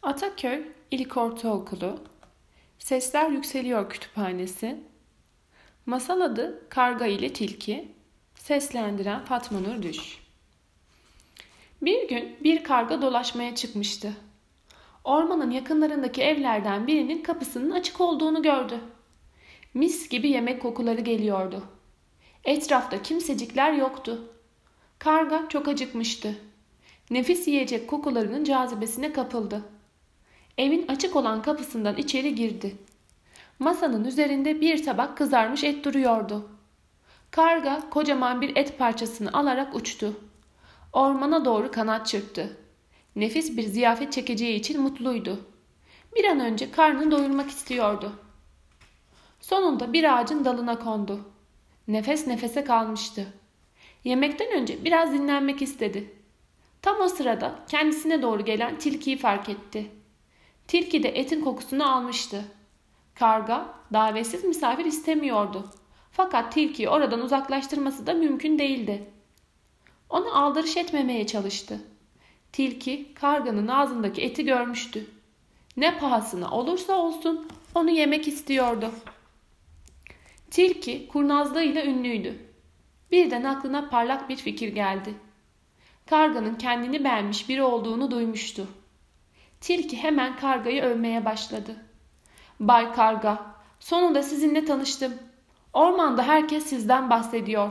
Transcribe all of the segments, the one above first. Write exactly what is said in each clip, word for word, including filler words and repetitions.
Ataköy İlkortaokulu, Sesler Yükseliyor Kütüphanesi, masal adı Karga ile Tilki, seslendiren Fatma Nur Düş. Bir gün bir karga dolaşmaya çıkmıştı. Ormanın yakınlarındaki evlerden birinin kapısının açık olduğunu gördü. Mis gibi yemek kokuları geliyordu. Etrafta kimsecikler yoktu. Karga çok acıkmıştı. Nefis yiyecek kokularının cazibesine kapıldı. Evin açık olan kapısından içeri girdi. Masanın üzerinde bir tabak kızarmış et duruyordu. Karga kocaman bir et parçasını alarak uçtu. Ormana doğru kanat çırptı. Nefis bir ziyafet çekeceği için mutluydu. Bir an önce karnını doyurmak istiyordu. Sonunda bir ağacın dalına kondu. Nefes nefese kalmıştı. Yemekten önce biraz dinlenmek istedi. Tam o sırada kendisine doğru gelen tilkiyi fark etti. Tilki de etin kokusunu almıştı. Karga davetsiz misafir istemiyordu. Fakat tilkiyi oradan uzaklaştırması da mümkün değildi. Ona aldırış etmemeye çalıştı. Tilki karganın ağzındaki eti görmüştü. Ne pahasına olursa olsun onu yemek istiyordu. Tilki kurnazlığıyla ünlüydü. Birden aklına parlak bir fikir geldi. Karganın kendini beğenmiş biri olduğunu duymuştu. Tilki hemen kargayı övmeye başladı. "Bay Karga, sonunda sizinle tanıştım. Ormanda herkes sizden bahsediyor."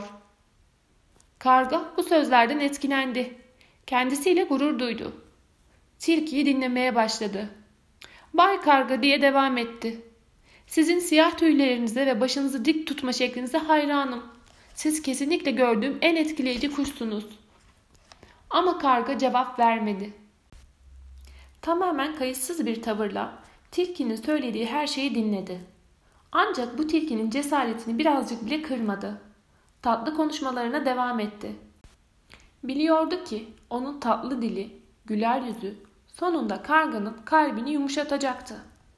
Karga bu sözlerden etkilendi. Kendisiyle gurur duydu. Tilkiyi dinlemeye başladı. "Bay Karga," diye devam etti. "Sizin siyah tüylerinize ve başınızı dik tutma şeklinize hayranım. Siz kesinlikle gördüğüm en etkileyici kuşsunuz." Ama karga cevap vermedi. Tamamen kayıtsız bir tavırla tilkinin söylediği her şeyi dinledi. Ancak bu tilkinin cesaretini birazcık bile kırmadı. Tatlı konuşmalarına devam etti. Biliyordu ki onun tatlı dili, güler yüzü sonunda karganın kalbini yumuşatacaktı.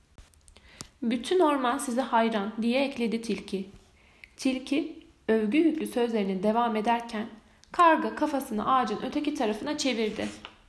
"Bütün orman size hayran," diye ekledi tilki. Tilki övgü yüklü sözlerine devam ederken karga kafasını ağacın öteki tarafına çevirdi.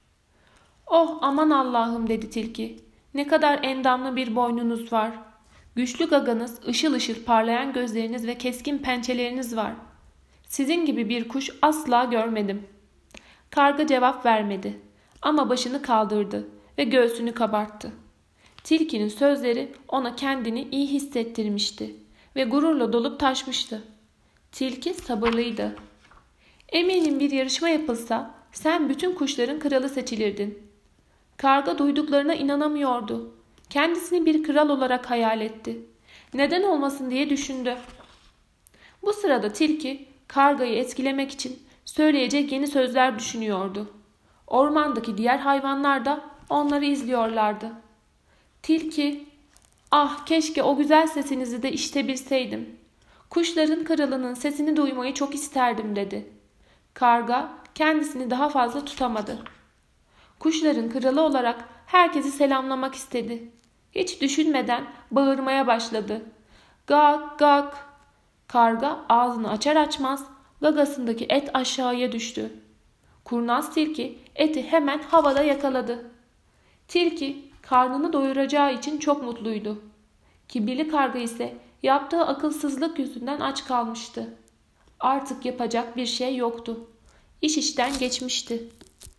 "Oh aman Allah'ım," dedi tilki. "Ne kadar endamlı bir boynunuz var. Güçlü gaganız, ışıl ışıl parlayan gözleriniz ve keskin pençeleriniz var. Sizin gibi bir kuş asla görmedim." Karga cevap vermedi ama başını kaldırdı ve göğsünü kabarttı. Tilkinin sözleri ona kendini iyi hissettirmişti ve gururla dolup taşmıştı. Tilki sabırlıydı. "Eminim bir yarışma yapılsa sen bütün kuşların kralı seçilirdin." Karga duyduklarına inanamıyordu. Kendisini bir kral olarak hayal etti. Neden olmasın diye düşündü. Bu sırada tilki kargayı etkilemek için söyleyecek yeni sözler düşünüyordu. Ormandaki diğer hayvanlar da onları izliyorlardı. Tilki, "Ah keşke o güzel sesinizi de işitebilseydim. Kuşların kralının sesini duymayı çok isterdim," dedi. Karga kendisini daha fazla tutamadı. Kuşların kralı olarak herkesi selamlamak istedi. Hiç düşünmeden bağırmaya başladı. "Gak gak!" Karga ağzını açar açmaz gagasındaki et aşağıya düştü. Kurnaz tilki eti hemen havada yakaladı. Tilki karnını doyuracağı için çok mutluydu. Kibirli karga ise yaptığı akılsızlık yüzünden aç kalmıştı. Artık yapacak bir şey yoktu. İş işten geçmişti.